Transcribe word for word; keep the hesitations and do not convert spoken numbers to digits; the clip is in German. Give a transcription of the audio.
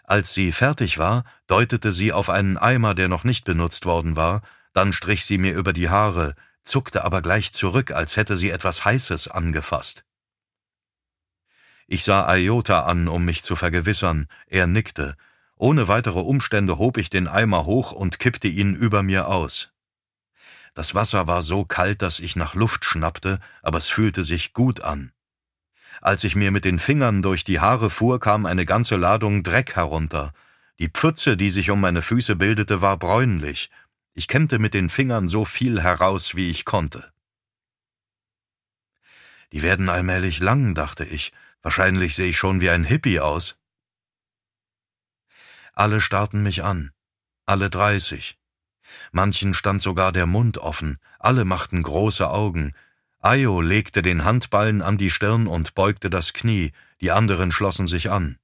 Als sie fertig war, deutete sie auf einen Eimer, der noch nicht benutzt worden war, dann strich sie mir über die Haare, zuckte aber gleich zurück, als hätte sie etwas Heißes angefasst. Ich sah Ayota an, um mich zu vergewissern. Er nickte. Ohne weitere Umstände hob ich den Eimer hoch und kippte ihn über mir aus. Das Wasser war so kalt, dass ich nach Luft schnappte, aber es fühlte sich gut an. Als ich mir mit den Fingern durch die Haare fuhr, kam eine ganze Ladung Dreck herunter. Die Pfütze, die sich um meine Füße bildete, war bräunlich. Ich kämmte mit den Fingern so viel heraus, wie ich konnte. Die werden allmählich lang, dachte ich. Wahrscheinlich sehe ich schon wie ein Hippie aus. Alle starrten mich an. Alle dreißig. Manchen stand sogar der Mund offen. Alle machten große Augen. Ayo legte den Handballen an die Stirn und beugte das Knie. Die anderen schlossen sich an.